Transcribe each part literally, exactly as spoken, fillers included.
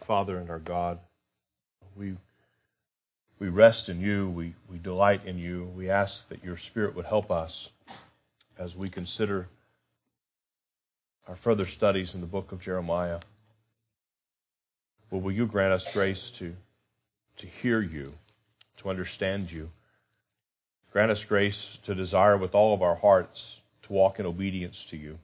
Father and our God. We we rest in you. We, we delight in you. We ask that your Spirit would help us as we consider our further studies in the book of Jeremiah. Well, will you grant us grace to, to hear you, to understand you? Grant us grace to desire with all of our hearts to walk in obedience to you.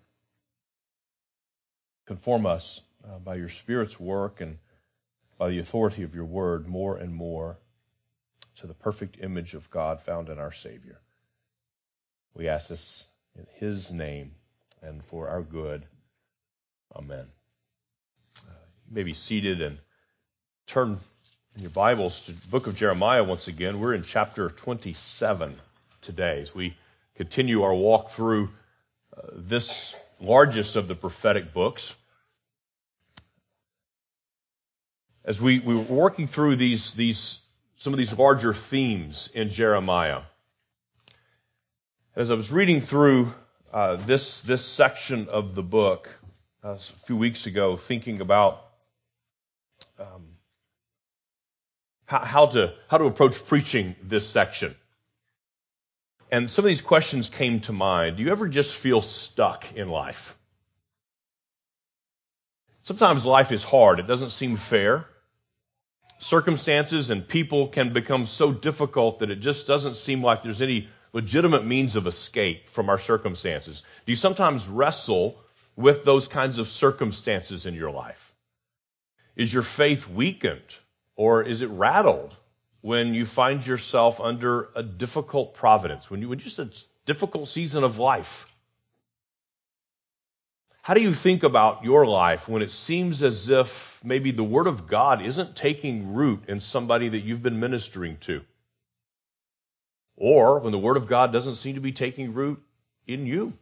Conform us uh, by your Spirit's work and by the authority of your word more and more to the perfect image of God found in our Savior. We ask this in his name and for our good. Amen. Uh, you may be seated and turn in your Bibles to the book of Jeremiah once again. We're in chapter twenty-seven today as we continue our walk through uh, this largest of the prophetic books. As we, we were working through these, these some of these larger themes in Jeremiah, as I was reading through uh, this this section of the book uh, a few weeks ago, thinking about um, how, how to how to approach preaching this section, and some of these questions came to mind. Do you ever just feel stuck in life? Sometimes life is hard. It doesn't seem fair. Circumstances and people can become so difficult that it just doesn't seem like there's any legitimate means of escape from our circumstances. Do you sometimes wrestle with those kinds of circumstances in your life? Is your faith weakened or is it rattled when you find yourself under a difficult providence, when you just a difficult season of life? How do you think about your life when it seems as if maybe the Word of God isn't taking root in somebody that you've been ministering to? Or when the Word of God doesn't seem to be taking root in you?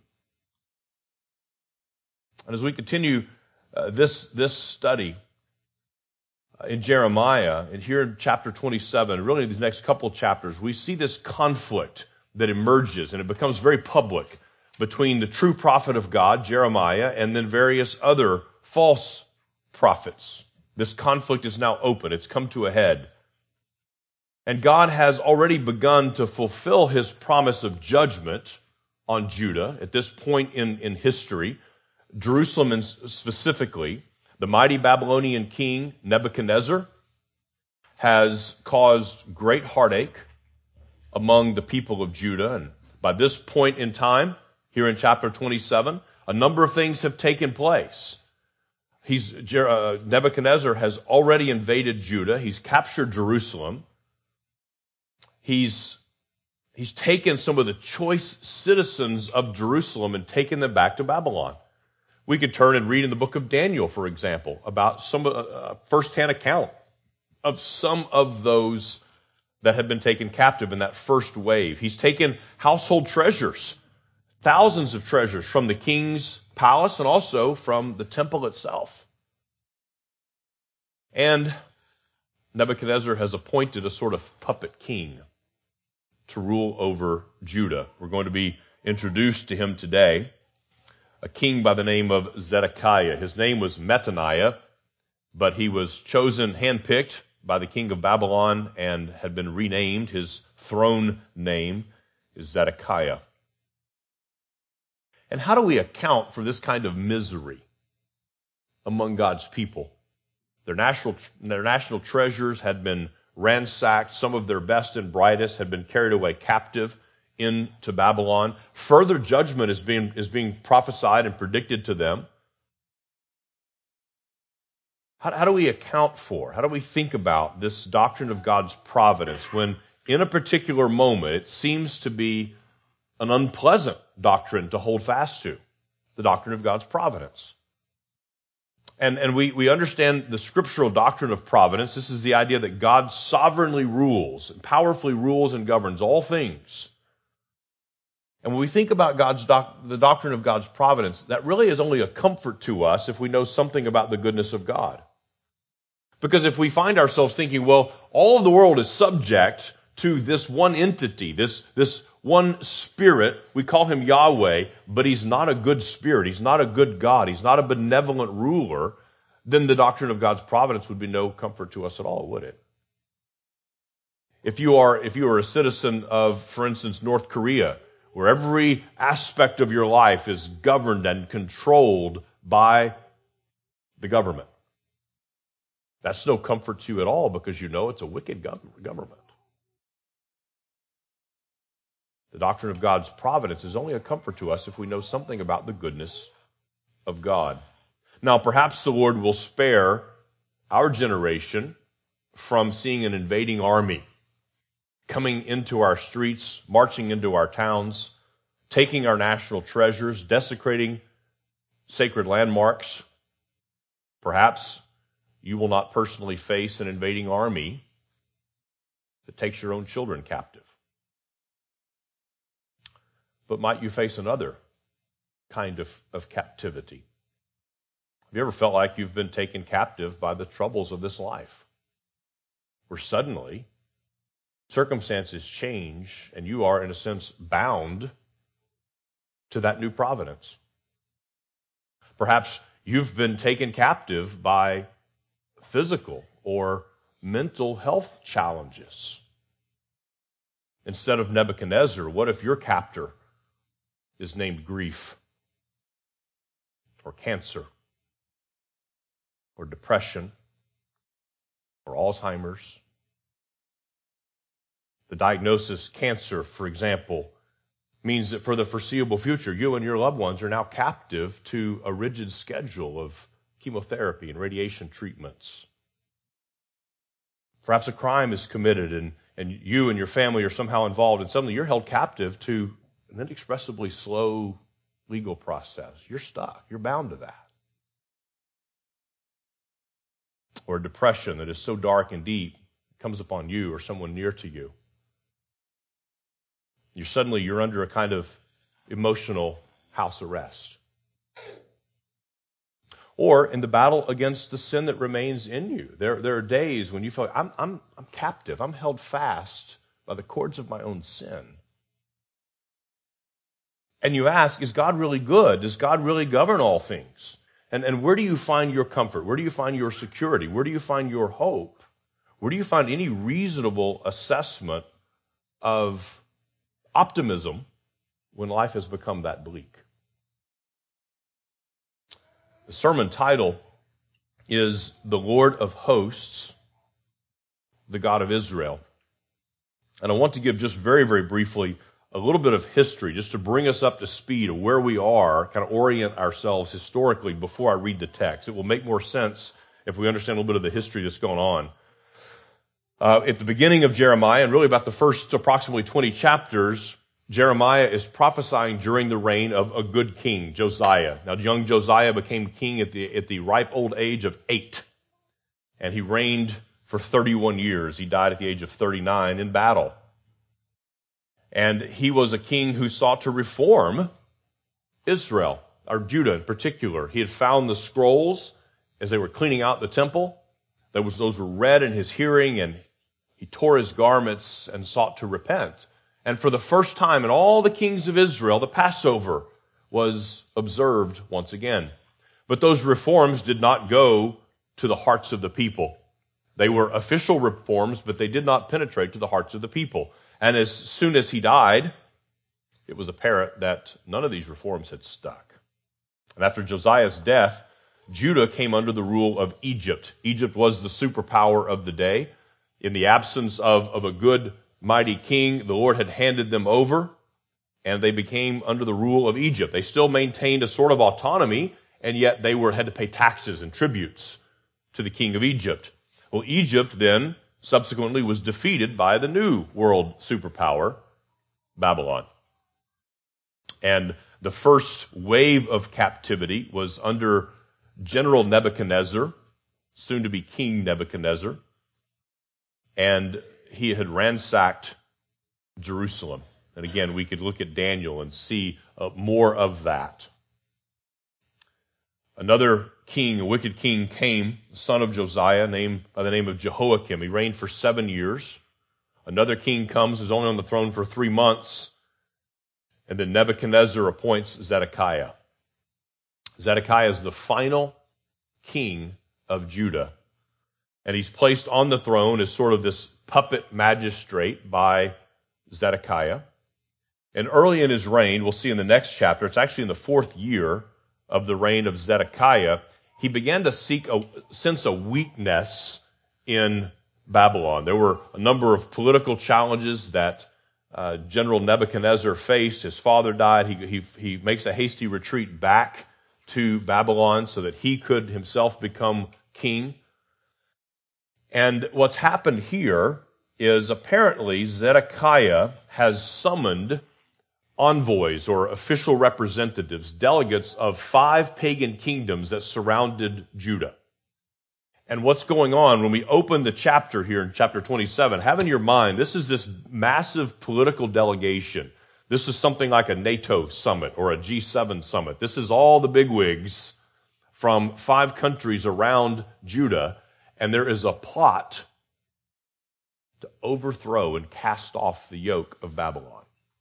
And as we continue uh, this, this study uh, in Jeremiah, and here in chapter twenty-seven, really in these next couple of chapters, we see this conflict that emerges, and it becomes very public, between the true prophet of God, Jeremiah, and then various other false prophets. This conflict is now open. It's come to a head. And God has already begun to fulfill his promise of judgment on Judah at this point in, in history. Jerusalem specifically, the mighty Babylonian king Nebuchadnezzar has caused great heartache among the people of Judah. And by this point in time, here in chapter twenty-seven, a number of things have taken place. He's, uh, Nebuchadnezzar has already invaded Judah. He's captured Jerusalem. He's, he's taken some of the choice citizens of Jerusalem and taken them back to Babylon. We could turn and read in the book of Daniel, for example, about some uh, first-hand account of some of those that had been taken captive in that first wave. He's taken household treasures, thousands of treasures from the king's palace and also from the temple itself. And Nebuchadnezzar has appointed a sort of puppet king to rule over Judah. We're going to be introduced to him today, a king by the name of Zedekiah. His name was Mattaniah, but he was chosen, handpicked by the king of Babylon and had been renamed. His throne name is Zedekiah. And how do we account for this kind of misery among God's people? Their national, their national treasures had been ransacked. Some of their best and brightest had been carried away captive into Babylon. Further judgment is being, is being prophesied and predicted to them. How, how do we account for, how do we think about this doctrine of God's providence when in a particular moment it seems to be an unpleasant doctrine to hold fast to, the doctrine of God's providence? And, and we, we understand the scriptural doctrine of providence. This is the idea that God sovereignly rules, and powerfully rules and governs all things. And when we think about God's doc, the doctrine of God's providence, that really is only a comfort to us if we know something about the goodness of God. Because if we find ourselves thinking, well, all of the world is subject to this one entity, this, this one spirit, we call him Yahweh, but he's not a good spirit. He's not a good God. He's not a benevolent ruler. then the doctrine of God's providence would be no comfort to us at all, would it? If you are, if you are a citizen of, for instance, North Korea, where every aspect of your life is governed and controlled by the government, that's no comfort to you at all, because you know it's a wicked government. The doctrine of God's providence is only a comfort to us if we know something about the goodness of God. Now, perhaps the Lord will spare our generation from seeing an invading army coming into our streets, marching into our towns, taking our national treasures, desecrating sacred landmarks. Perhaps you will not personally face an invading army that takes your own children captive. But might you face another kind of, of captivity? Have you ever felt like you've been taken captive by the troubles of this life, where suddenly circumstances change and you are, in a sense, bound to that new providence? Perhaps you've been taken captive by physical or mental health challenges. Instead of Nebuchadnezzar, what if your captor is named grief, or cancer, or depression, or Alzheimer's? The diagnosis cancer, for example, means that for the foreseeable future, you and your loved ones are now captive to a rigid schedule of chemotherapy and radiation treatments. Perhaps a crime is committed and, and you and your family are somehow involved, and suddenly you're held captive to an inexpressibly slow legal process. You're stuck. You're bound to that. Or a depression that is so dark and deep comes upon you or someone near to you. You're suddenly you're under a kind of emotional house arrest. Or in the battle against the sin that remains in you. There, there are days when you feel like, I'm, I'm, I'm captive. I'm held fast by the cords of my own sin. And you ask, is God really good? Does God really govern all things? And, and where do you find your comfort? Where do you find your security? Where do you find your hope? Where do you find any reasonable assessment of optimism when life has become that bleak? The sermon title is The Lord of Hosts, the God of Israel. And I want to give just very, very briefly a little bit of history just to bring us up to speed of where we are, kind of orient ourselves historically before I read the text. It will make more sense if we understand a little bit of the history that's going on. Uh, at the beginning of Jeremiah, and really about the first approximately twenty chapters, Jeremiah is prophesying during the reign of a good king, Josiah. Now, young Josiah became king at the, at the ripe old age of eight, and he reigned for thirty-one years. He died at the age of thirty-nine in battle. And he was a king who sought to reform Israel, or Judah in particular. He had found the scrolls as they were cleaning out the temple. There was, those were read in his hearing, and he tore his garments and sought to repent. And for the first time in all the kings of Israel, the Passover was observed once again. But those reforms did not go to the hearts of the people. They were official reforms, but they did not penetrate to the hearts of the people. And as soon as he died, it was apparent that none of these reforms had stuck. And after Josiah's death, Judah came under the rule of Egypt. Egypt was the superpower of the day. In the absence of, of a good, mighty king, the Lord had handed them over, and they became under the rule of Egypt. They still maintained a sort of autonomy, and yet they were had to pay taxes and tributes to the king of Egypt. Well, Egypt then subsequently was defeated by the new world superpower, Babylon. And the first wave of captivity was under General Nebuchadnezzar, soon to be King Nebuchadnezzar, and he had ransacked Jerusalem. And again, we could look at Daniel and see uh, more of that. Another king, a wicked king, came, the son of Josiah, named by the name of Jehoiakim. He reigned for seven years. Another king comes, who's only on the throne for three months. And then Nebuchadnezzar appoints Zedekiah. Zedekiah is the final king of Judah. And he's placed on the throne as sort of this puppet magistrate by Zedekiah. And early in his reign, we'll see in the next chapter, it's actually in the fourth year of the reign of Zedekiah, he began to seek a sense of weakness in Babylon. There were a number of political challenges that uh, General Nebuchadnezzar faced. His father died. He, he, he makes a hasty retreat back to Babylon so that he could himself become king. And what's happened here is apparently Zedekiah has summoned envoys or official representatives, delegates of five pagan kingdoms that surrounded Judah. And what's going on when we open the chapter here in chapter twenty-seven, have in your mind, this is this massive political delegation. This is something like a NATO summit or a G seven summit. This is all the bigwigs from five countries around Judah, and there is a plot to overthrow and cast off the yoke of Babylon.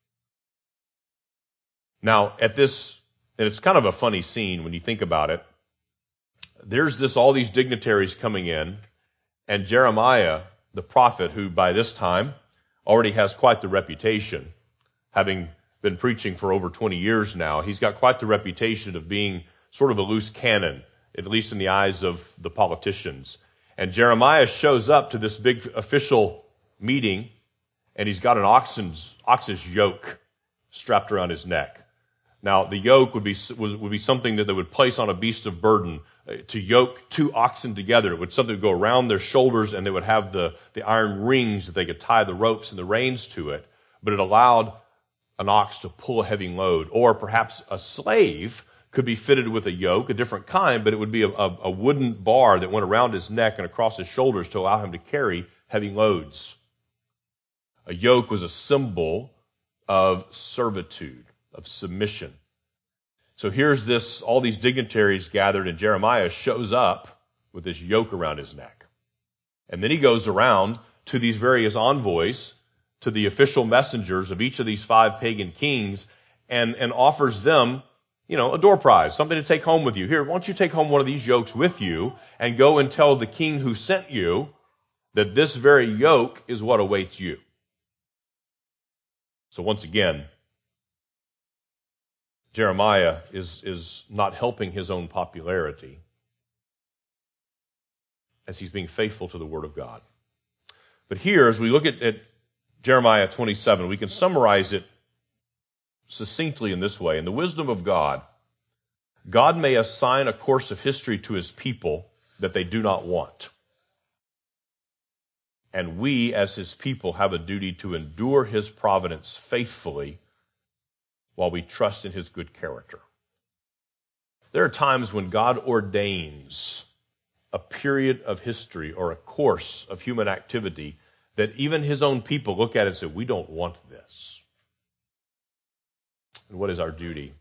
Now, at this, and it's kind of a funny scene when you think about it, there's this, all these dignitaries coming in, and Jeremiah, the prophet, who by this time already has quite the reputation, having been preaching for over twenty years now, he's got quite the reputation of being sort of a loose cannon, at least in the eyes of the politicians. And Jeremiah shows up to this big official meeting, and he's got an oxen's, ox's yoke strapped around his neck. Now, the yoke would be would be something that they would place on a beast of burden to yoke two oxen together. It would something go around their shoulders, and they would have the, the iron rings that they could tie the ropes and the reins to it. But it allowed an ox to pull a heavy load, or perhaps a slave could be fitted with a yoke, a different kind, but it would be a, a, a wooden bar that went around his neck and across his shoulders to allow him to carry heavy loads. A yoke was a symbol of servitude, of submission. So here's this, all these dignitaries gathered, and Jeremiah shows up with this yoke around his neck. And then he goes around to these various envoys, to the official messengers of each of these five pagan kings, and, and offers them, you know, a door prize, something to take home with you. Here, why don't you take home one of these yokes with you and go and tell the king who sent you that this very yoke is what awaits you. So once again, Jeremiah is, is not helping his own popularity as he's being faithful to the Word of God. But here, as we look at, at Jeremiah twenty-seven, we can summarize it succinctly in this way. In the wisdom of God, God may assign a course of history to his people that they do not want. And we, as his people, have a duty to endure his providence faithfully while we trust in his good character. There are times when God ordains a period of history or a course of human activity that even his own people look at it and say, we don't want this. And what is our duty?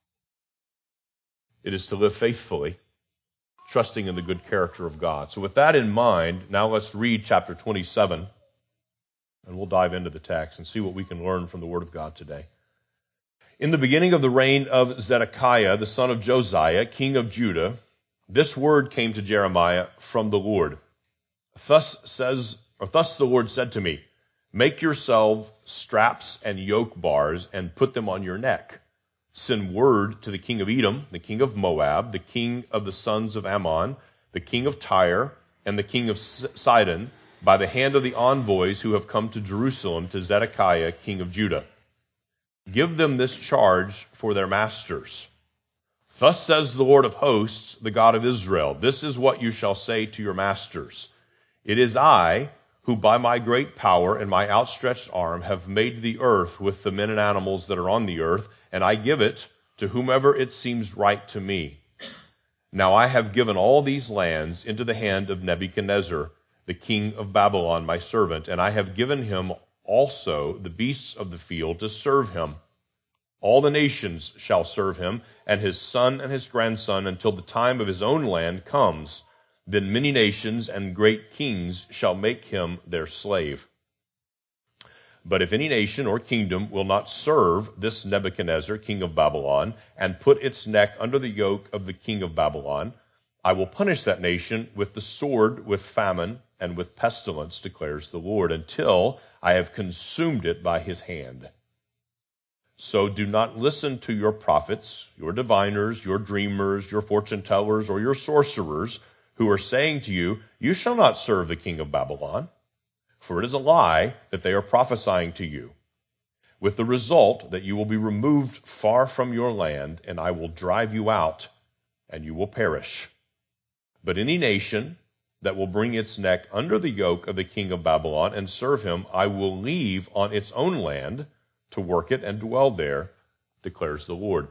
It is to live faithfully, trusting in the good character of God. So with that in mind, now let's read chapter twenty-seven, and we'll dive into the text and see what we can learn from the Word of God today. In the beginning of the reign of Zedekiah, the son of Josiah, king of Judah, this word came to Jeremiah from the Lord. Thus says, or thus the Lord said to me, make yourself straps and yoke bars and put them on your neck. Send word to the king of Edom, the king of Moab, the king of the sons of Ammon, the king of Tyre, and the king of Sidon, by the hand of the envoys who have come to Jerusalem to Zedekiah, king of Judah. Give them this charge for their masters. Thus says the Lord of hosts, the God of Israel, this is what you shall say to your masters. It is I who by my great power and my outstretched arm have made the earth with the men and animals that are on the earth, and I give it to whomever it seems right to me. Now I have given all these lands into the hand of Nebuchadnezzar, the king of Babylon, my servant, and I have given him also the beasts of the field to serve him. All the nations shall serve him, and his son and his grandson, until the time of his own land comes. Then many nations and great kings shall make him their slave. But if any nation or kingdom will not serve this Nebuchadnezzar, king of Babylon, and put its neck under the yoke of the king of Babylon, I will punish that nation with the sword, with famine, and with pestilence, declares the Lord, until I have consumed it by his hand. So do not listen to your prophets, your diviners, your dreamers, your fortune tellers, or your sorcerers, who are saying to you, you shall not serve the king of Babylon. For it is a lie that they are prophesying to you, with the result that you will be removed far from your land, and I will drive you out, and you will perish. But any nation that will bring its neck under the yoke of the king of Babylon and serve him, I will leave on its own land to work it and dwell there, declares the Lord.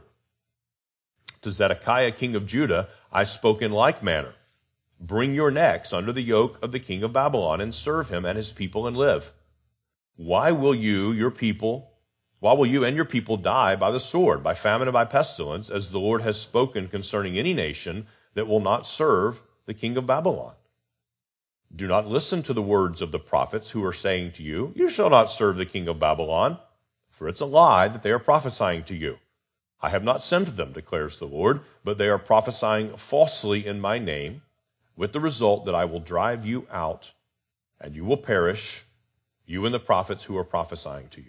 To Zedekiah, king of Judah, I spoke in like manner. Bring your necks under the yoke of the king of Babylon and serve him and his people and live. Why will you, your people, why will you and your people die by the sword, by famine and by pestilence, as the Lord has spoken concerning any nation that will not serve the king of Babylon? Do not listen to the words of the prophets who are saying to you, you shall not serve the king of Babylon, for it's a lie that they are prophesying to you. I have not sent them, declares the Lord, but they are prophesying falsely in my name, with the result that I will drive you out, and you will perish, you and the prophets who are prophesying to you.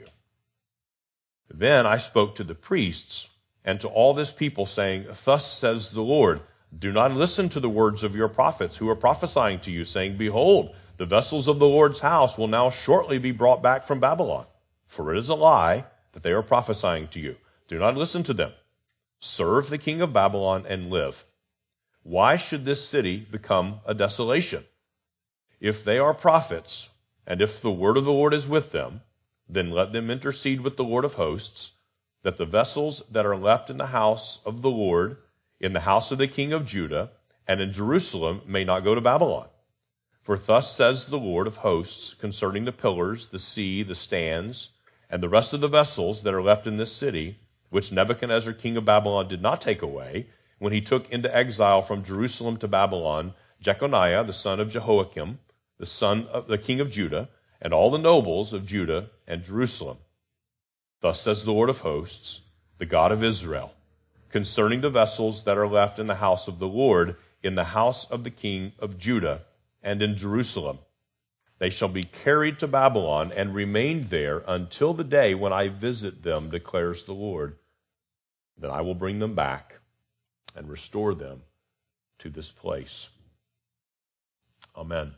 Then I spoke to the priests and to all this people, saying, thus says the Lord, do not listen to the words of your prophets who are prophesying to you, saying, behold, the vessels of the Lord's house will now shortly be brought back from Babylon. For it is a lie that they are prophesying to you. Do not listen to them. Serve the king of Babylon and live. Why should this city become a desolation? If they are prophets, and if the word of the Lord is with them, then let them intercede with the Lord of hosts, that the vessels that are left in the house of the Lord, in the house of the king of Judah, and in Jerusalem may not go to Babylon. For thus says the Lord of hosts concerning the pillars, the sea, the stands, and the rest of the vessels that are left in this city, which Nebuchadnezzar king of Babylon did not take away, when he took into exile from Jerusalem to Babylon Jeconiah, the son of Jehoiakim, the son of the king of Judah, and all the nobles of Judah and Jerusalem. Thus says the Lord of hosts, the God of Israel, concerning the vessels that are left in the house of the Lord, in the house of the king of Judah, and in Jerusalem. They shall be carried to Babylon and remain there until the day when I visit them, declares the Lord. Then I will bring them back and restore them to this place. Amen.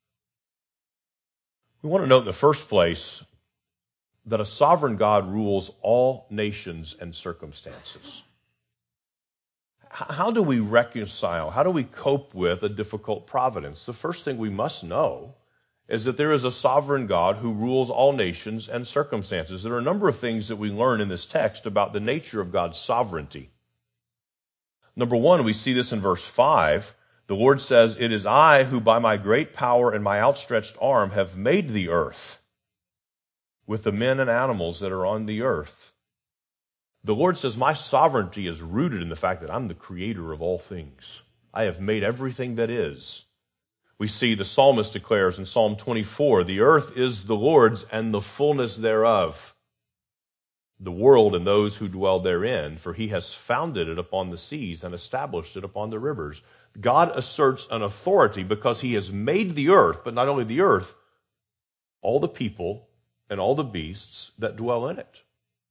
We want to note in the first place that a sovereign God rules all nations and circumstances. How do we reconcile, how do we cope with a difficult providence? The first thing we must know is that there is a sovereign God who rules all nations and circumstances. There are a number of things that we learn in this text about the nature of God's sovereignty. Number one, we see this in verse five. The Lord says, it is I who by my great power and my outstretched arm have made the earth with the men and animals that are on the earth. The Lord says, my sovereignty is rooted in the fact that I'm the creator of all things. I have made everything that is. We see the psalmist declares in Psalm twenty-four, the earth is the Lord's and the fullness thereof, the world and those who dwell therein, for he has founded it upon the seas and established it upon the rivers. God asserts an authority because he has made the earth, but not only the earth, all the people and all the beasts that dwell in it.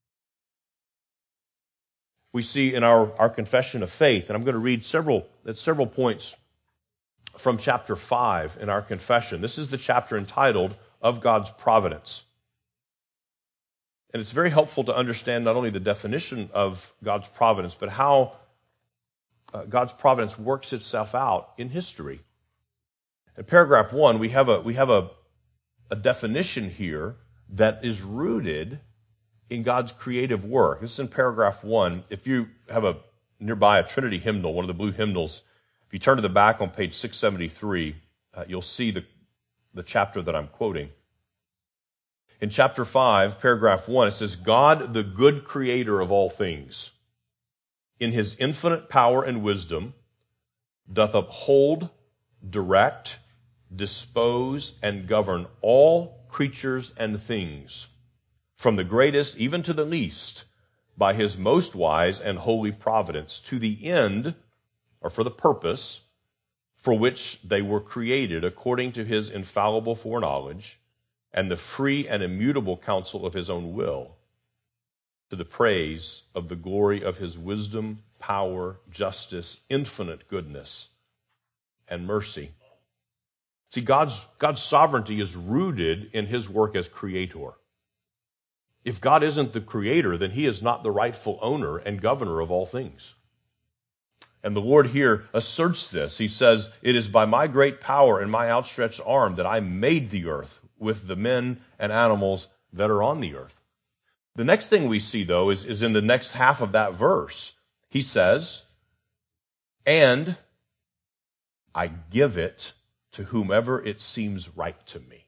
We see in our, our confession of faith, and I'm going to read several, at several points from chapter five in our confession. This is the chapter entitled, Of God's Providence. And it's very helpful to understand not only the definition of God's providence, but how uh, God's providence works itself out in history. In paragraph one, we have a we have a, a definition here that is rooted in God's creative work. This is in paragraph one. If you have a nearby a Trinity hymnal, one of the blue hymnals, if you turn to the back on page six seventy-three, uh, you'll see the, the chapter that I'm quoting. In chapter five, paragraph one, it says, God, the good creator of all things, in his infinite power and wisdom, doth uphold, direct, dispose, and govern all creatures and things, from the greatest even to the least, by his most wise and holy providence, to the end, or for the purpose, for which they were created according to his infallible foreknowledge and the free and immutable counsel of his own will, to the praise of the glory of his wisdom, power, justice, infinite goodness, and mercy. See, God's, God's sovereignty is rooted in his work as creator. If God isn't the creator, then he is not the rightful owner and governor of all things. And the Lord here asserts this. He says, "It is by my great power and my outstretched arm that I made the earth with the men and animals that are on the earth." The next thing we see, though, is, is in the next half of that verse. He says, "And I give it to whomever it seems right to me."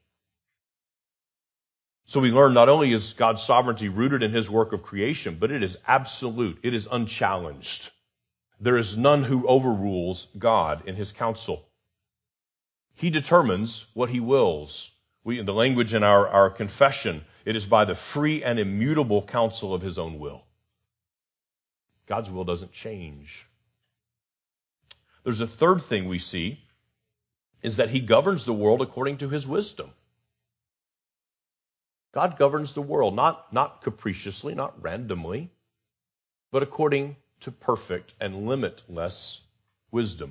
So we learn not only is God's sovereignty rooted in his work of creation, but it is absolute. It is unchallenged. There is none who overrules God in his counsel. He determines what he wills. We, in the language in our, our confession, it is by the free and immutable counsel of his own will. God's will doesn't change. There's a third thing we see, is that he governs the world according to his wisdom. God governs the world, not, not capriciously, not randomly, but according to perfect and limitless wisdom.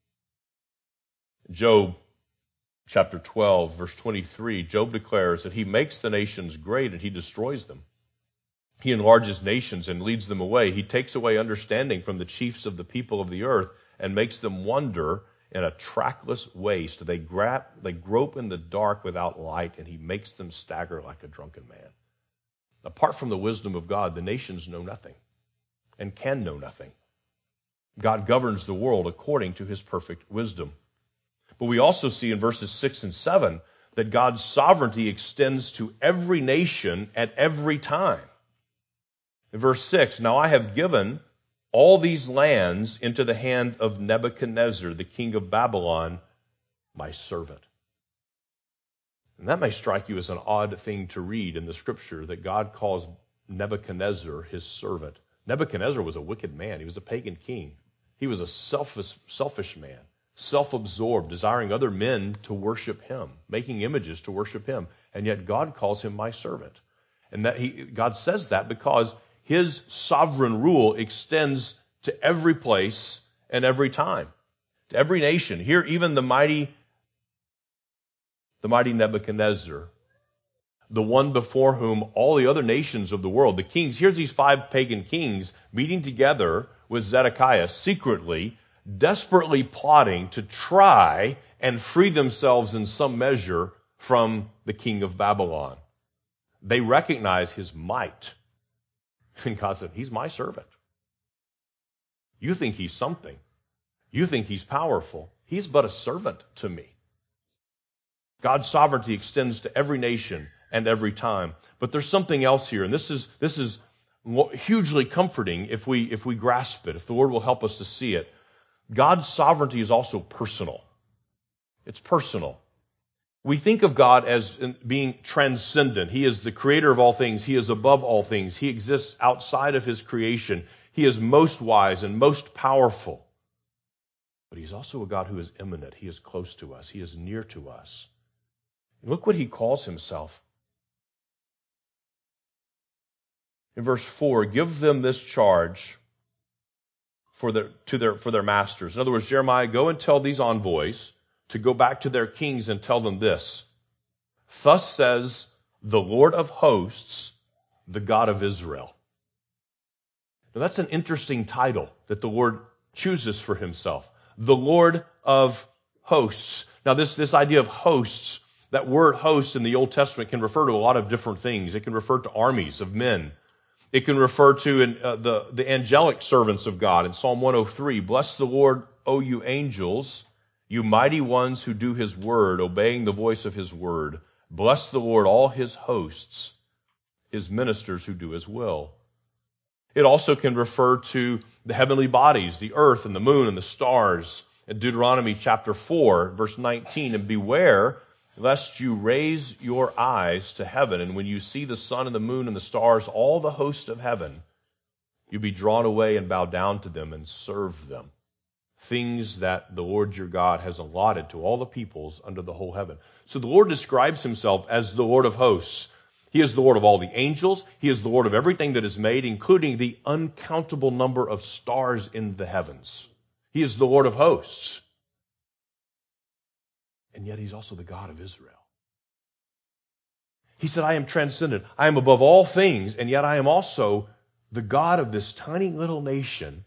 Job chapter twelve, verse twenty-three, Job declares that he makes the nations great and he destroys them. He enlarges nations and leads them away. He takes away understanding from the chiefs of the people of the earth and makes them wander in a trackless waste. They, grab, they grope in the dark without light, and he makes them stagger like a drunken man. Apart from the wisdom of God, the nations know nothing and can know nothing. God governs the world according to his perfect wisdom. But we also see in verses six and seven that God's sovereignty extends to every nation at every time. In verse six, "Now I have given all these lands into the hand of Nebuchadnezzar, the king of Babylon, my servant." And that may strike you as an odd thing to read in the scripture, that God calls Nebuchadnezzar his servant. Nebuchadnezzar was a wicked man. He was a pagan king. He was a selfish, selfish man, self-absorbed, desiring other men to worship him, making images to worship him. And yet God calls him my servant. And that he, God says that because his sovereign rule extends to every place and every time, to every nation. Here, even the mighty, the mighty Nebuchadnezzar, the one before whom all the other nations of the world, the kings, here's these five pagan kings meeting together with Zedekiah secretly, desperately plotting to try and free themselves in some measure from the king of Babylon. They recognize his might. And God said, he's my servant. You think he's something. You think he's powerful. He's but a servant to me. God's sovereignty extends to every nation and every time. But there's something else here, and this is this is hugely comforting if we if we grasp it, if the Lord will help us to see it. God's sovereignty is also personal. It's personal. We think of God as being transcendent. He is the creator of all things. He is above all things. He exists outside of his creation. He is most wise and most powerful. But he's also a God who is immanent. He is close to us. He is near to us. And look what he calls himself. In verse four, give them this charge for their, to their, for their masters. In other words, Jeremiah, go and tell these envoys to go back to their kings and tell them this. Thus says the Lord of hosts, the God of Israel. Now that's an interesting title that the Lord chooses for himself. The Lord of hosts. Now this, this idea of hosts, that word host in the Old Testament can refer to a lot of different things. It can refer to armies of men. It can refer to uh, the, the angelic servants of God. In Psalm one oh three, bless the Lord, O you angels, you mighty ones who do his word, obeying the voice of his word. Bless the Lord, all his hosts, his ministers who do his will. It also can refer to the heavenly bodies, the earth and the moon and the stars. In Deuteronomy chapter four, verse nineteen, and beware lest you raise your eyes to heaven, and when you see the sun and the moon and the stars, all the host of heaven, you be drawn away and bow down to them and serve them. things that the Lord your God has allotted to all the peoples under the whole heaven. So the Lord describes himself as the Lord of hosts. He is the Lord of all the angels. He is the Lord of everything that is made, including the uncountable number of stars in the heavens. He is the Lord of hosts. And yet he's also the God of Israel. He said, I am transcendent. I am above all things, and yet I am also the God of this tiny little nation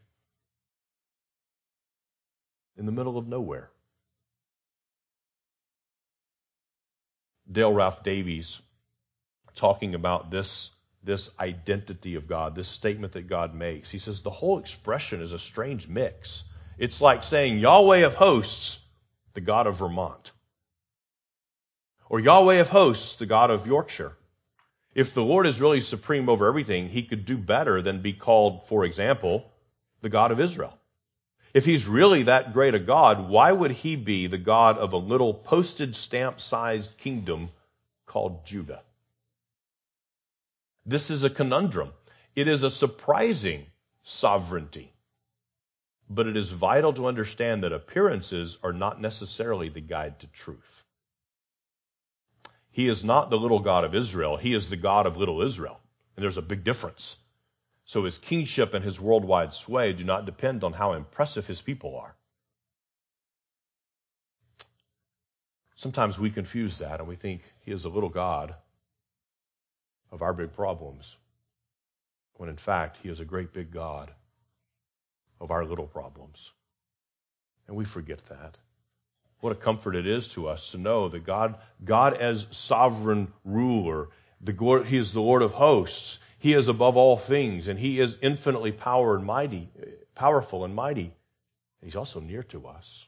in the middle of nowhere. Dale Ralph Davies, talking about this, this identity of God, this statement that God makes, he says the whole expression is a strange mix. It's like saying Yahweh of hosts, the God of Vermont. Or Yahweh of hosts, the God of Yorkshire. If the Lord is really supreme over everything, he could do better than be called, for example, the God of Israel. If he's really that great a God, why would he be the God of a little postage stamp-sized kingdom called Judah? This is a conundrum. It is a surprising sovereignty. But it is vital to understand that appearances are not necessarily the guide to truth. He is not the little God of Israel. He is the God of little Israel. And there's a big difference. So his kingship and his worldwide sway do not depend on how impressive his people are. Sometimes we confuse that and we think he is a little God of our big problems, when in fact he is a great big God of our little problems. And we forget that. What a comfort it is to us to know that God, God as sovereign ruler, the, he is the Lord of hosts. He is above all things, and he is infinitely power and mighty, powerful and mighty. And he's also near to us.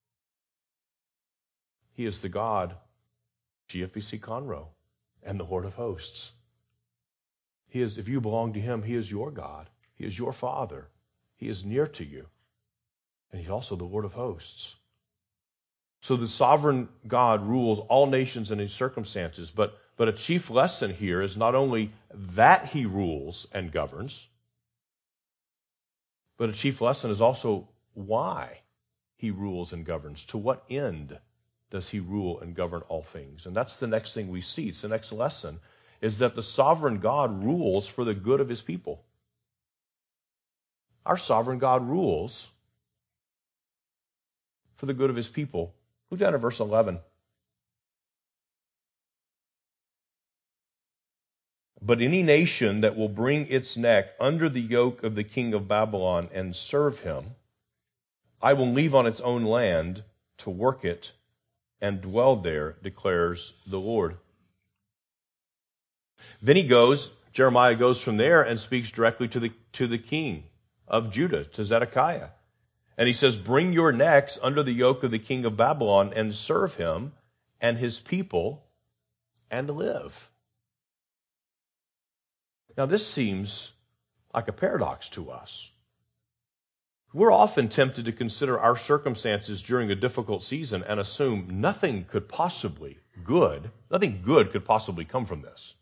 He is the God, G F B C Conroe, and the Lord of hosts. He is, if you belong to him, he is your God. He is your Father. He is near to you. And he's also the Lord of hosts. So the sovereign God rules all nations and his circumstances, but, but a chief lesson here is not only that he rules and governs, but a chief lesson is also why he rules and governs. To what end does he rule and govern all things? And that's the next thing we see. It's the next lesson, is that the sovereign God rules for the good of his people. Our sovereign God rules for the good of his people. Look down at verse eleven. But any nation that will bring its neck under the yoke of the king of Babylon and serve him, I will leave on its own land to work it and dwell there, declares the Lord. Then he goes, Jeremiah goes from there and speaks directly to the, to the king of Judah, to Zedekiah. And he says, bring your necks under the yoke of the king of Babylon and serve him and his people and live. Now this seems like a paradox to us. We're often tempted to consider our circumstances during a difficult season and assume nothing could possibly good, nothing good could possibly come from this.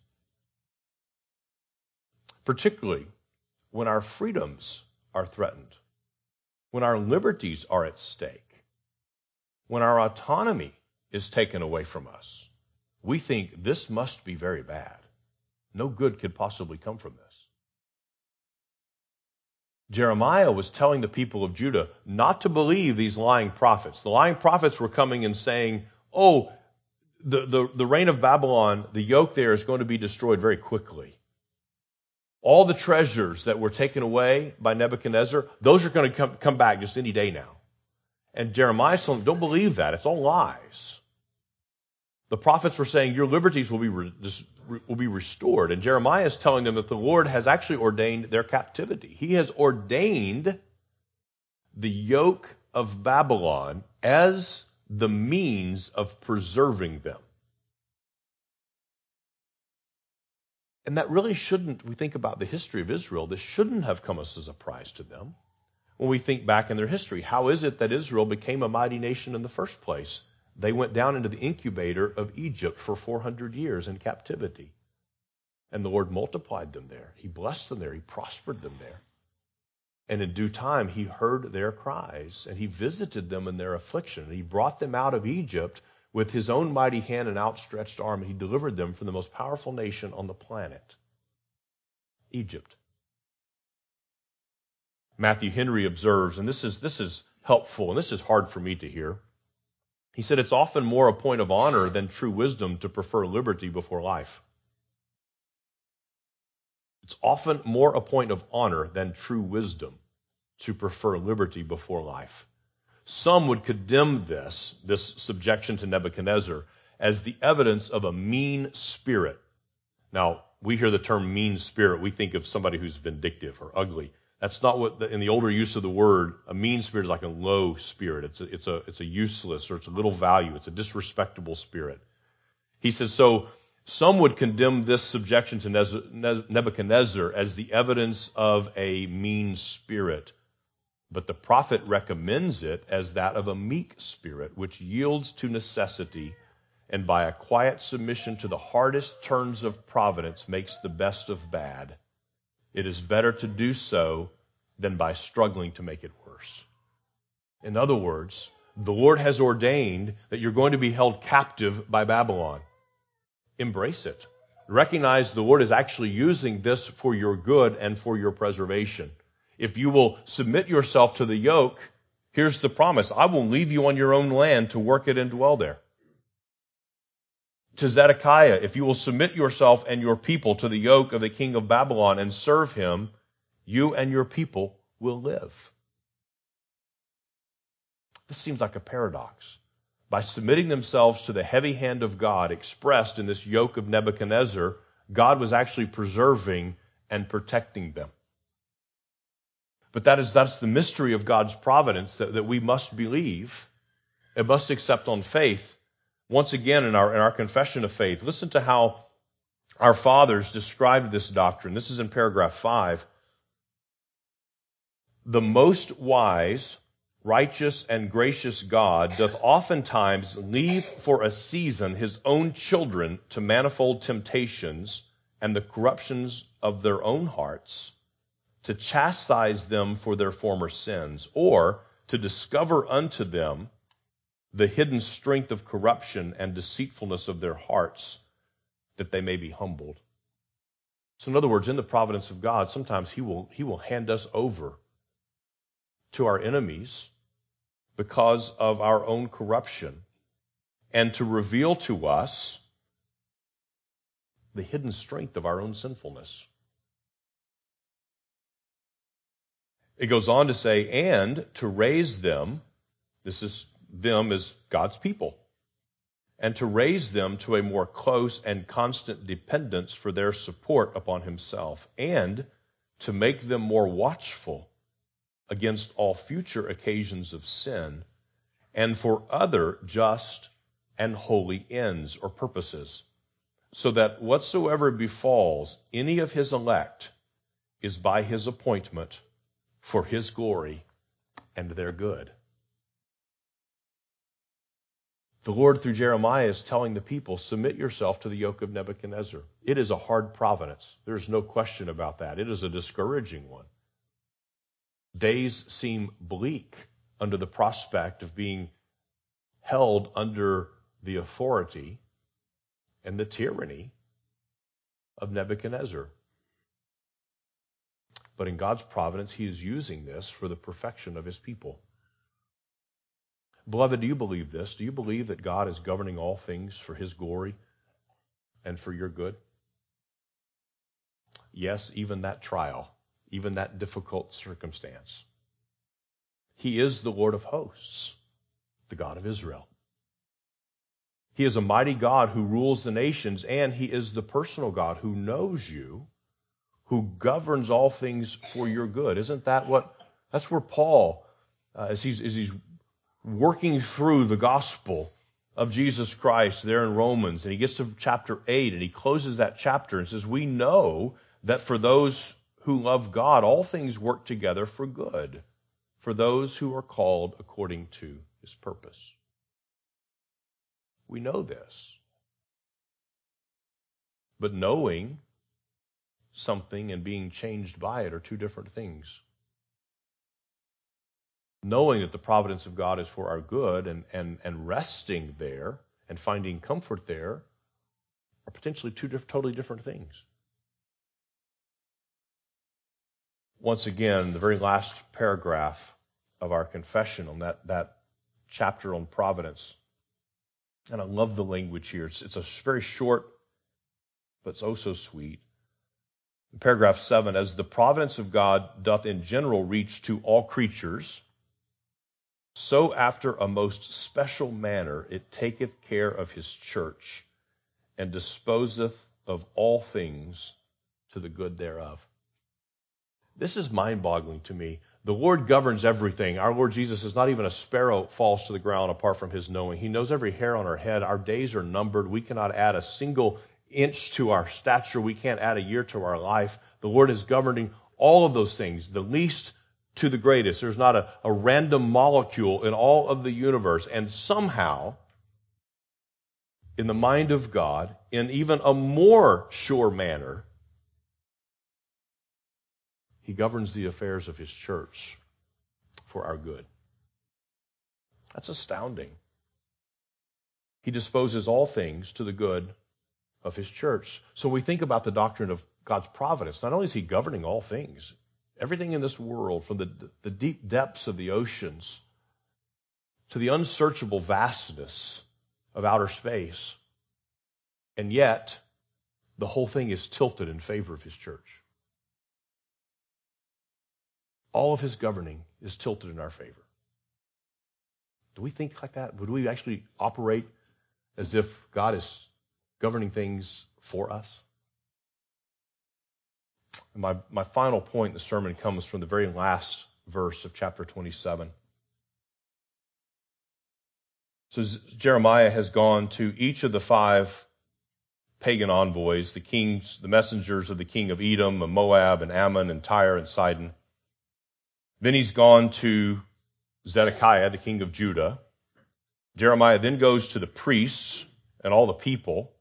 Particularly when our freedoms are threatened, when our liberties are at stake, when our autonomy is taken away from us. We think this must be very bad. No good could possibly come from this. Jeremiah was telling the people of Judah not to believe these lying prophets. The lying prophets were coming and saying, oh, the, the, the reign of Babylon, the yoke there is going to be destroyed very quickly. All the treasures that were taken away by Nebuchadnezzar, those are going to come, come back just any day now. And Jeremiah told them, don't believe that. It's all lies. The prophets were saying your liberties will be re, will be restored. And Jeremiah is telling them that the Lord has actually ordained their captivity. He has ordained the yoke of Babylon as the means of preserving them. And that really shouldn't, we think about the history of Israel, this shouldn't have come as a surprise to them. When we think back in their history, how is it that Israel became a mighty nation in the first place? They went down into the incubator of Egypt for four hundred years in captivity. And the Lord multiplied them there. He blessed them there. He prospered them there. And in due time, he heard their cries, and he visited them in their affliction. And he brought them out of Egypt with his own mighty hand and outstretched arm, and he delivered them from the most powerful nation on the planet, Egypt. Matthew Henry observes, and this is, this is helpful, and this is hard for me to hear. He said, it's often more a point of honor than true wisdom to prefer liberty before life. It's often more a point of honor than true wisdom to prefer liberty before life. Some would condemn this, this subjection to Nebuchadnezzar, as the evidence of a mean spirit. Now, we hear the term mean spirit, we think of somebody who's vindictive or ugly. That's not what, the, in the older use of the word, a mean spirit is like a low spirit. It's a, it's a, it's a useless, or it's a little value. It's a disrespectable spirit. He says, so some would condemn this subjection to Nebuchadnezzar as the evidence of a mean spirit. But the prophet recommends it as that of a meek spirit, which yields to necessity and by a quiet submission to the hardest turns of providence makes the best of bad. It is better to do so than by struggling to make it worse. In other words, the Lord has ordained that you're going to be held captive by Babylon. Embrace it. Recognize the Lord is actually using this for your good and for your preservation. If you will submit yourself to the yoke, here's the promise. I will leave you on your own land to work it and dwell there. To Zedekiah, if you will submit yourself and your people to the yoke of the king of Babylon and serve him, you and your people will live. This seems like a paradox. By submitting themselves to the heavy hand of God expressed in this yoke of Nebuchadnezzar, God was actually preserving and protecting them. But that is that's the mystery of God's providence that, that we must believe and must accept on faith. Once again, in our, in our confession of faith, listen to how our fathers described this doctrine. This is in paragraph five. The most wise, righteous, and gracious God doth oftentimes leave for a season his own children to manifold temptations and the corruptions of their own hearts, to chastise them for their former sins, or to discover unto them the hidden strength of corruption and deceitfulness of their hearts, that they may be humbled. So in other words, in the providence of God, sometimes he will, he will hand us over to our enemies because of our own corruption, and to reveal to us the hidden strength of our own sinfulness. It goes on to say, and to raise them, this is them as God's people, and to raise them to a more close and constant dependence for their support upon himself, and to make them more watchful against all future occasions of sin, and for other just and holy ends or purposes, so that whatsoever befalls any of his elect is by his appointment for his glory and their good. The Lord, through Jeremiah, is telling the people, submit yourself to the yoke of Nebuchadnezzar. It is a hard providence. There's no question about that. It is a discouraging one. Days seem bleak under the prospect of being held under the authority and the tyranny of Nebuchadnezzar. But in God's providence, he is using this for the perfection of his people. Beloved, do you believe this? Do you believe that God is governing all things for his glory and for your good? Yes, even that trial, even that difficult circumstance. He is the Lord of hosts, the God of Israel. He is a mighty God who rules the nations, and he is the personal God who knows you, who governs all things for your good. Isn't that what, that's where Paul, uh, as he's, as he's working through the gospel of Jesus Christ there in Romans, and he gets to chapter eight, and he closes that chapter and says, we know that for those who love God, all things work together for good, for those who are called according to his purpose. We know this. But knowing something and being changed by it are two different things. knowing that the providence of God is for our good and, and, and resting there and finding comfort there are potentially two diff- totally different things. Once again, the very last paragraph of our confession on that, that chapter on providence. And I love the language here. It's, it's a very short, but it's oh so sweet. In paragraph seven, as the providence of God doth in general reach to all creatures, so after a most special manner it taketh care of his church, and disposeth of all things to the good thereof. This is mind-boggling to me. The Lord governs everything. Our Lord Jesus is not even a sparrow falls to the ground apart from his knowing. He knows every hair on our head. Our days are numbered. We cannot add a single inch to our stature. We can't add a year to our life. The Lord is governing all of those things, the least to the greatest. There's not a, a random molecule in all of the universe. And somehow, in the mind of God, in even a more sure manner, he governs the affairs of his church for our good. That's astounding. He disposes all things to the good of his church. So we think about the doctrine of God's providence. Not only is he governing all things, everything in this world, from the, the deep depths of the oceans to the unsearchable vastness of outer space, and yet the whole thing is tilted in favor of his church. All of his governing is tilted in our favor. Do we think like that? Would we actually operate as if God is governing things for us? And my, my final point in the sermon comes from the very last verse of chapter twenty-seven. So Jeremiah has gone to each of the five pagan envoys, the kings, the messengers of the king of Edom, and Moab, and Ammon, and Tyre, and Sidon. Then he's gone to Zedekiah, the king of Judah. Jeremiah then goes to the priests and all the people.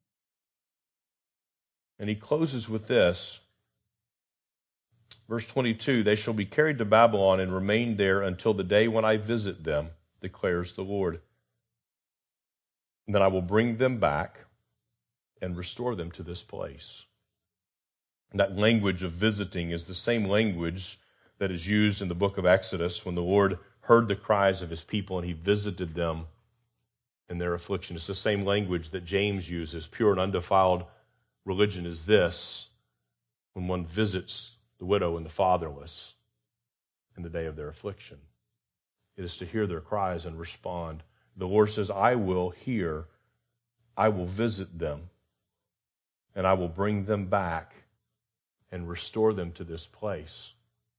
And he closes with this. Verse twenty-two, they shall be carried to Babylon and remain there until the day when I visit them, declares the Lord. And then I will bring them back and restore them to this place. And that language of visiting is the same language that is used in the book of Exodus when the Lord heard the cries of his people and he visited them in their affliction. It's the same language that James uses. Pure and undefiled religion is this, when one visits the widow and the fatherless in the day of their affliction. It is to hear their cries and respond. The Lord says, I will hear, I will visit them, and I will bring them back and restore them to this place.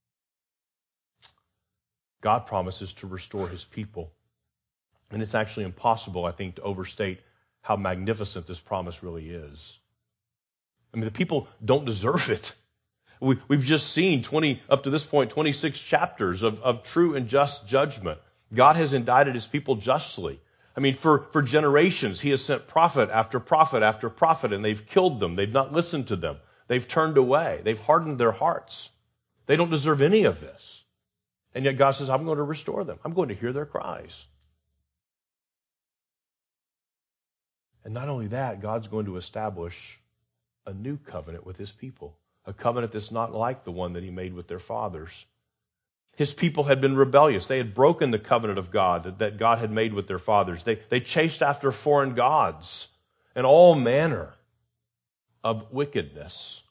God promises to restore his people. And it's actually impossible, I think, to overstate how magnificent this promise really is. I mean, the people don't deserve it. We, we've just seen twenty up to this point, twenty-six chapters of, of true and just judgment. God has indicted his people justly. I mean, for, for generations, he has sent prophet after prophet after prophet, and they've killed them. They've not listened to them. They've turned away. They've hardened their hearts. They don't deserve any of this. And yet God says, I'm going to restore them. I'm going to hear their cries. And not only that, God's going to establish a new covenant with his people, a covenant that's not like the one that he made with their fathers. His people had been rebellious. They had broken the covenant of God that, that God had made with their fathers. They, they chased after foreign gods and all manner of wickedness.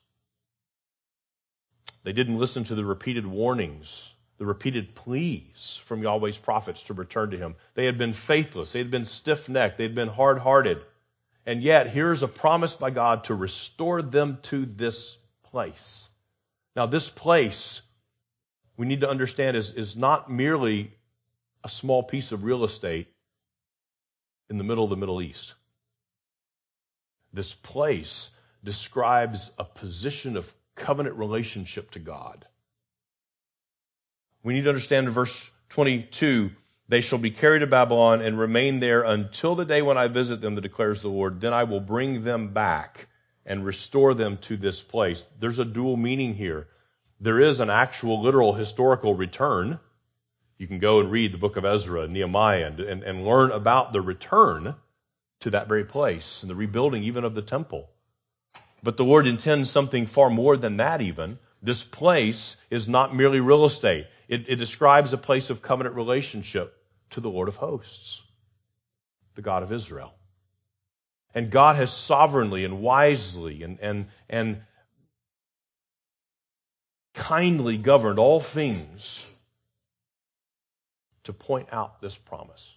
They didn't listen to the repeated warnings, the repeated pleas from Yahweh's prophets to return to him. They had been faithless. They had been stiff-necked. They had been hard-hearted. And yet, here's a promise by God to restore them to this place. Now, this place, we need to understand, is, is not merely a small piece of real estate in the middle of the Middle East. This place describes a position of covenant relationship to God. We need to understand in verse twenty-two, they shall be carried to Babylon and remain there until the day when I visit them, that declares the Lord. Then I will bring them back and restore them to this place. There's a dual meaning here. There is an actual, literal, historical return. You can go and read the book of Ezra and Nehemiah and, and, and learn about the return to that very place and the rebuilding even of the temple. But the Lord intends something far more than that even. This place is not merely real estate. It, it describes a place of covenant relationship to the Lord of hosts, the God of Israel. And God has sovereignly and wisely and, and, and kindly governed all things to point out this promise.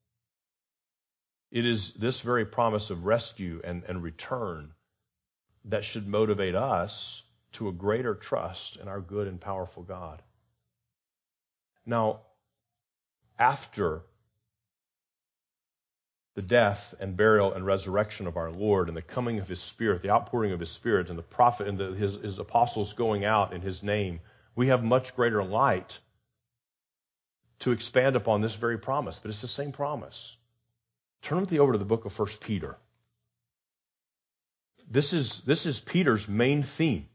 It is this very promise of rescue and, and return that should motivate us to a greater trust in our good and powerful God. Now, after the death and burial and resurrection of our Lord and the coming of His Spirit, the outpouring of His Spirit and the prophet and the, his, his apostles going out in His name, we have much greater light to expand upon this very promise. But it's the same promise. Turn with me over to the book of First Peter. This is, this is Peter's main theme.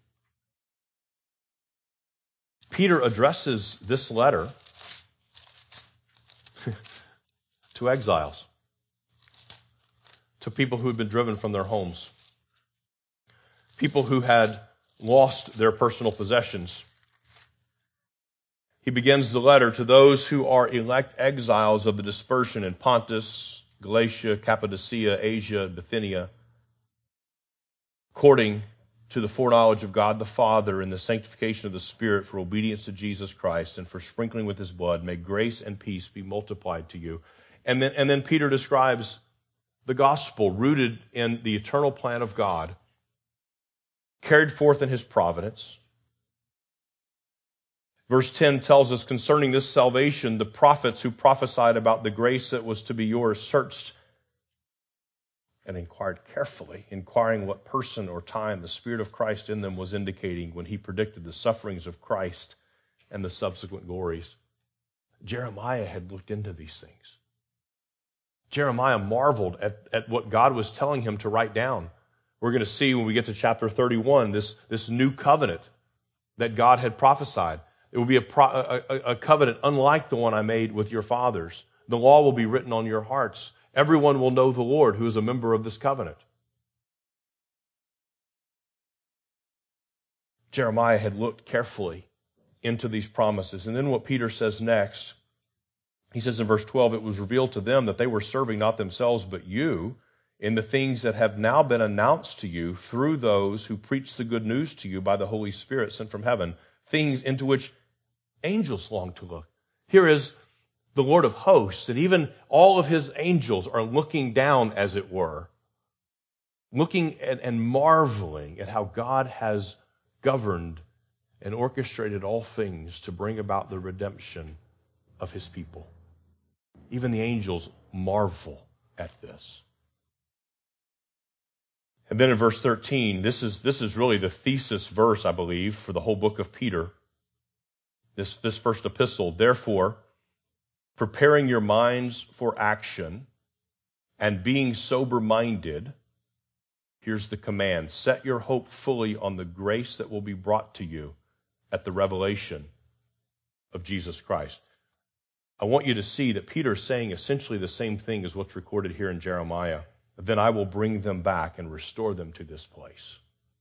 Peter addresses this letter to exiles, to people who had been driven from their homes, people who had lost their personal possessions. He begins the letter to those who are elect exiles of the dispersion in Pontus, Galatia, Cappadocia, Asia, Bithynia, according to the foreknowledge of God the Father and the sanctification of the Spirit for obedience to Jesus Christ and for sprinkling with His blood, may grace and peace be multiplied to you. And then, and then Peter describes the gospel rooted in the eternal plan of God, carried forth in His providence. Verse ten tells us concerning this salvation, the prophets who prophesied about the grace that was to be yours searched and inquired carefully, inquiring what person or time the Spirit of Christ in them was indicating when He predicted the sufferings of Christ and the subsequent glories. Jeremiah had looked into these things. Jeremiah marveled at, at what God was telling him to write down. We're going to see when we get to chapter thirty-one, this, this new covenant that God had prophesied. It will be a, pro, a, a covenant unlike the one I made with your fathers. The law will be written on your hearts. Everyone will know the Lord who is a member of this covenant. Jeremiah had looked carefully into these promises. And then what Peter says next, he says in verse twelve, it was revealed to them that they were serving not themselves but you in the things that have now been announced to you through those who preach the good news to you by the Holy Spirit sent from heaven, things into which angels long to look. Here is the Lord of hosts, and even all of His angels are looking down, as it were, looking at and marveling at how God has governed and orchestrated all things to bring about the redemption of His people. Even the angels marvel at this. And then in verse thirteen, this is, this is really the thesis verse, I believe, for the whole book of Peter. This, this first epistle. Therefore, preparing your minds for action and being sober-minded, here's the command. Set your hope fully on the grace that will be brought to you at the revelation of Jesus Christ. I want you to see that Peter is saying essentially the same thing as what's recorded here in Jeremiah. Then I will bring them back and restore them to this place.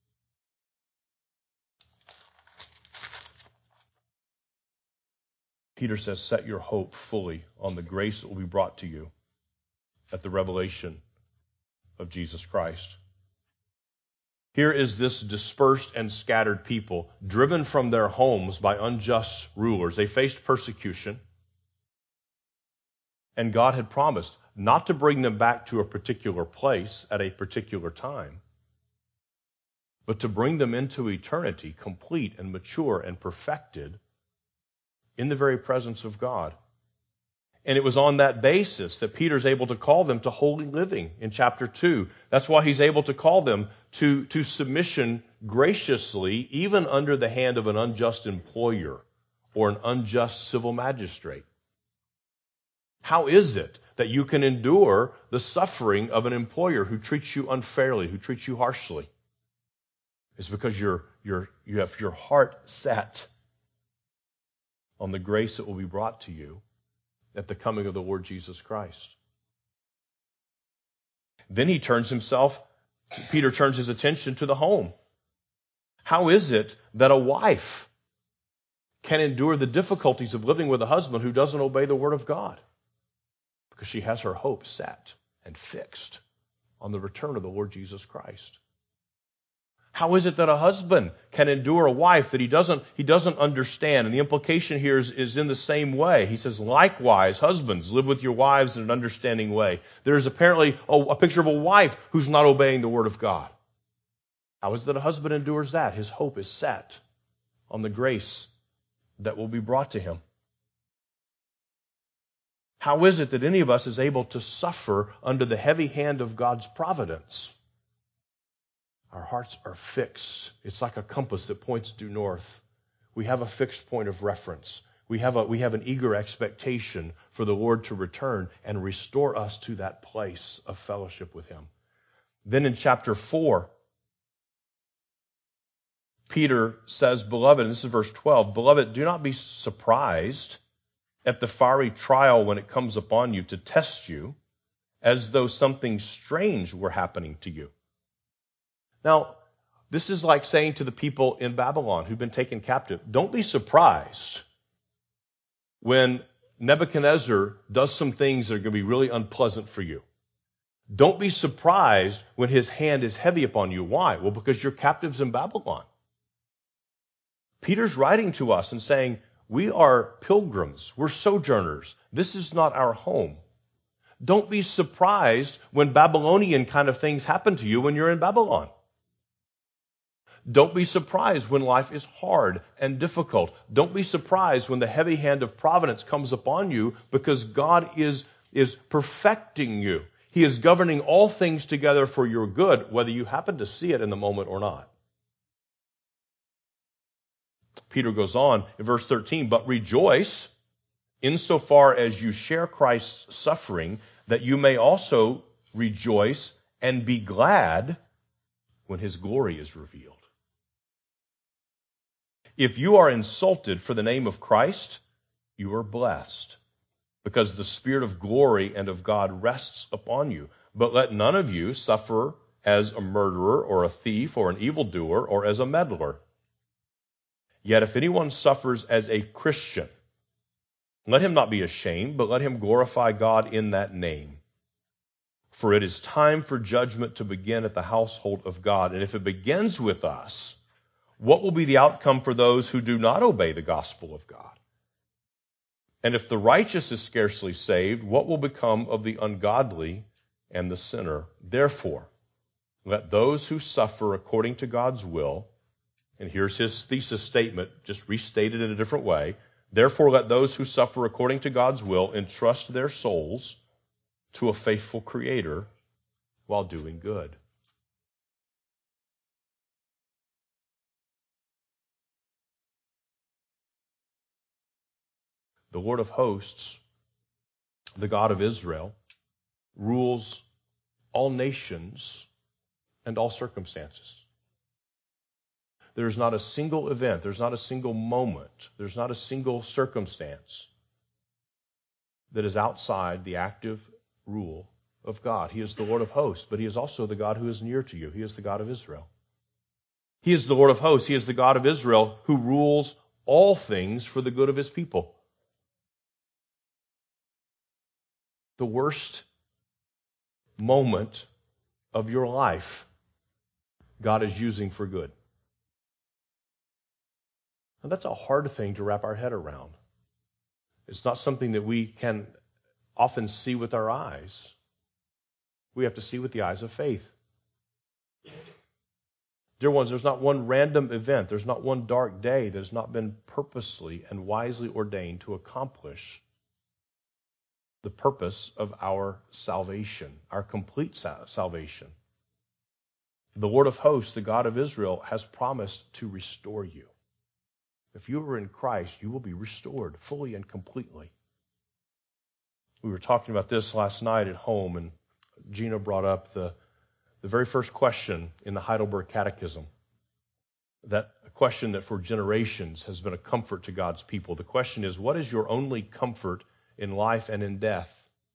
Peter says, set your hope fully on the grace that will be brought to you at the revelation of Jesus Christ. Here is this dispersed and scattered people, driven from their homes by unjust rulers. They faced persecution, and God had promised not to bring them back to a particular place at a particular time, but to bring them into eternity, complete and mature and perfected in the very presence of God. And it was on that basis that Peter's able to call them to holy living in chapter two. That's why he's able to call them to, to submission graciously, even under the hand of an unjust employer or an unjust civil magistrate. How is it that you can endure the suffering of an employer who treats you unfairly, who treats you harshly? It's because you're, you're, you have your heart set on the grace that will be brought to you at the coming of the Lord Jesus Christ. Then he turns himself, Peter turns his attention to the home. How is it that a wife can endure the difficulties of living with a husband who doesn't obey the word of God? Because she has her hope set and fixed on the return of the Lord Jesus Christ. How is it that a husband can endure a wife that he doesn't, he doesn't understand? And the implication here is, is in the same way. He says, likewise, husbands, live with your wives in an understanding way. There is apparently a, a picture of a wife who's not obeying the word of God. How is it that a husband endures that? His hope is set on the grace that will be brought to him. How is it that any of us is able to suffer under the heavy hand of God's providence? Our hearts are fixed. It's like a compass that points due north. We have a fixed point of reference. We have a, we have an eager expectation for the Lord to return and restore us to that place of fellowship with him. Then in chapter four, Peter says, beloved, and this is verse twelve, beloved, do not be surprised at the fiery trial when it comes upon you to test you, as though something strange were happening to you. Now, this is like saying to the people in Babylon who've been taken captive, don't be surprised when Nebuchadnezzar does some things that are going to be really unpleasant for you. Don't be surprised when his hand is heavy upon you. Why? Well, because you're captives in Babylon. Peter's writing to us and saying, we are pilgrims. We're sojourners. This is not our home. Don't be surprised when Babylonian kind of things happen to you when you're in Babylon. Don't be surprised when life is hard and difficult. Don't be surprised when the heavy hand of providence comes upon you, because God is, is perfecting you. He is governing all things together for your good, whether you happen to see it in the moment or not. Peter goes on in verse thirteen, but rejoice insofar as you share Christ's suffering, that you may also rejoice and be glad when his glory is revealed. If you are insulted for the name of Christ, you are blessed, because the Spirit of glory and of God rests upon you. But let none of you suffer as a murderer or a thief or an evildoer or as a meddler. Yet if anyone suffers as a Christian, let him not be ashamed, but let him glorify God in that name. For it is time for judgment to begin at the household of God. And if it begins with us, what will be the outcome for those who do not obey the gospel of God? And if the righteous is scarcely saved, what will become of the ungodly and the sinner? Therefore, let those who suffer according to God's will, and here's his thesis statement, just restated in a different way. Therefore, let those who suffer according to God's will entrust their souls to a faithful Creator while doing good. The Lord of hosts, the God of Israel, rules all nations and all circumstances. There's not a single event, there's not a single moment, there's not a single circumstance that is outside the active rule of God. He is the Lord of hosts, but he is also the God who is near to you. He is the God of Israel. He is the Lord of hosts. He is the God of Israel who rules all things for the good of his people. The worst moment of your life, God is using for good. Now, that's a hard thing to wrap our head around. It's not something that we can often see with our eyes. We have to see with the eyes of faith. Dear ones, there's not one random event, there's not one dark day that has not been purposely and wisely ordained to accomplish the purpose of our salvation, our complete salvation. The Lord of hosts, the God of Israel, has promised to restore you. If you are in Christ, you will be restored fully and completely. We were talking about this last night at home, and Gina brought up the, the very first question in the Heidelberg Catechism. that a question that for generations has been a comfort to God's people. The question is, what is your only comfort in life and in death?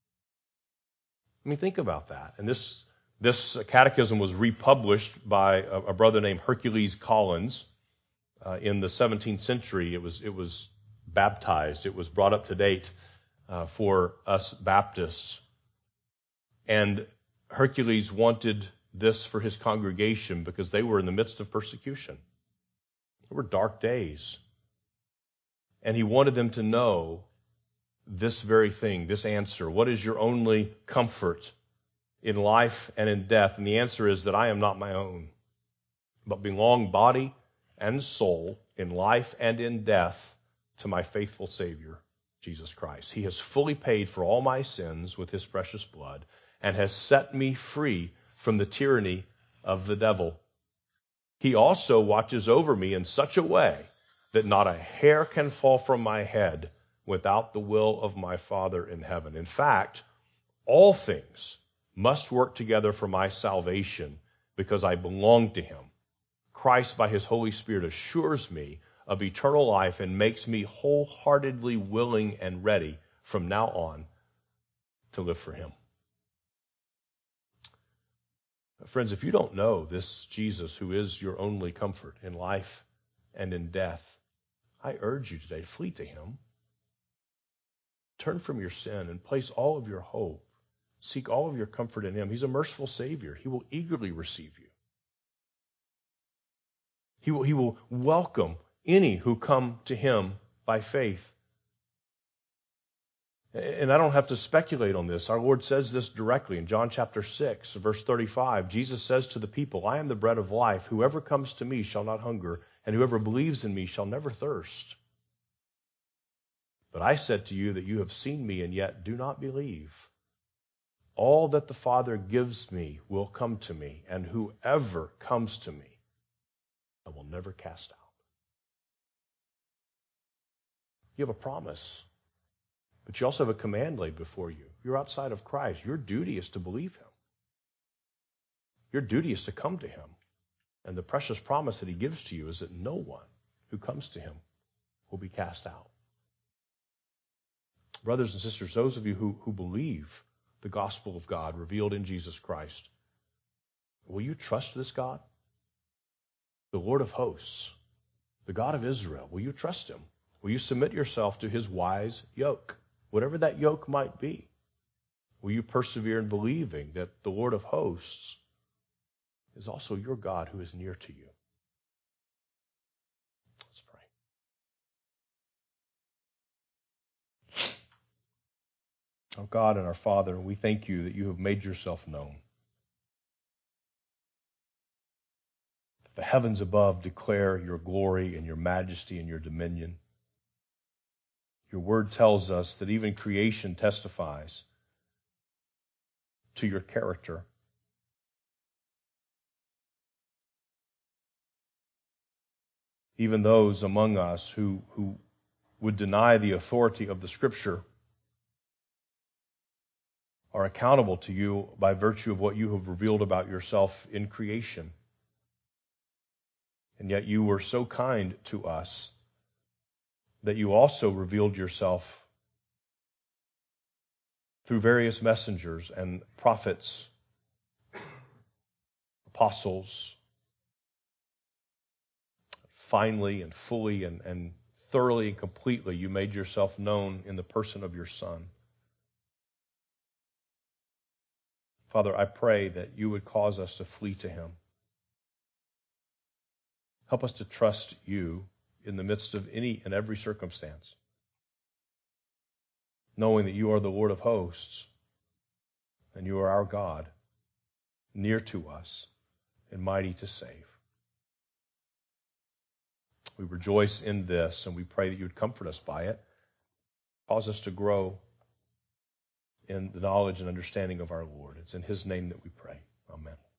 I mean, think about that. And this this catechism was republished by a, a brother named Hercules Collins uh, in the seventeenth century. It was it was baptized. It was brought up to date uh, for us Baptists. And Hercules wanted this for his congregation because they were in the midst of persecution. There were dark days. And he wanted them to know this very thing, this answer. What is your only comfort in life and in death? And the answer is that I am not my own, but belong body and soul in life and in death to my faithful Savior, Jesus Christ. He has fully paid for all my sins with his precious blood and has set me free from the tyranny of the devil. He also watches over me in such a way that not a hair can fall from my head without the will of my Father in heaven. In fact, all things must work together for my salvation because I belong to him. Christ, by his Holy Spirit, assures me of eternal life and makes me wholeheartedly willing and ready from now on to live for him. Friends, if you don't know this Jesus who is your only comfort in life and in death, I urge you today to flee to him. Turn from your sin and place all of your hope, seek all of your comfort in him. He's a merciful Savior. He will eagerly receive you. He will, he will welcome any who come to him by faith. And I don't have to speculate on this. Our Lord says this directly in John chapter six, verse thirty-five. Jesus says to the people, I am the bread of life. Whoever comes to me shall not hunger, and whoever believes in me shall never thirst. But I said to you that you have seen me and yet do not believe. All that the Father gives me will come to me, and whoever comes to me, I will never cast out. You have a promise. But you also have a command laid before you. You're outside of Christ. Your duty is to believe him. Your duty is to come to him. And the precious promise that he gives to you is that no one who comes to him will be cast out. Brothers and sisters, those of you who, who believe the gospel of God revealed in Jesus Christ, will you trust this God? The Lord of hosts, the God of Israel, will you trust him? Will you submit yourself to his wise yoke? Whatever that yoke might be, will you persevere in believing that the Lord of hosts is also your God who is near to you? Let's pray. Oh God and our Father, we thank you that you have made yourself known. The heavens above declare your glory and your majesty and your dominion. Your word tells us that even creation testifies to your character. Even those among us who, who would deny the authority of the Scripture are accountable to you by virtue of what you have revealed about yourself in creation. And yet you were so kind to us that you also revealed yourself through various messengers and prophets, apostles, finally and fully and, and thoroughly and completely you made yourself known in the person of your Son. Father, I pray that you would cause us to flee to him. Help us to trust you in the midst of any and every circumstance, knowing that you are the Lord of hosts and you are our God, near to us and mighty to save. We rejoice in this, and we pray that you would comfort us by it, cause us to grow in the knowledge and understanding of our Lord. It's in his name that we pray. Amen.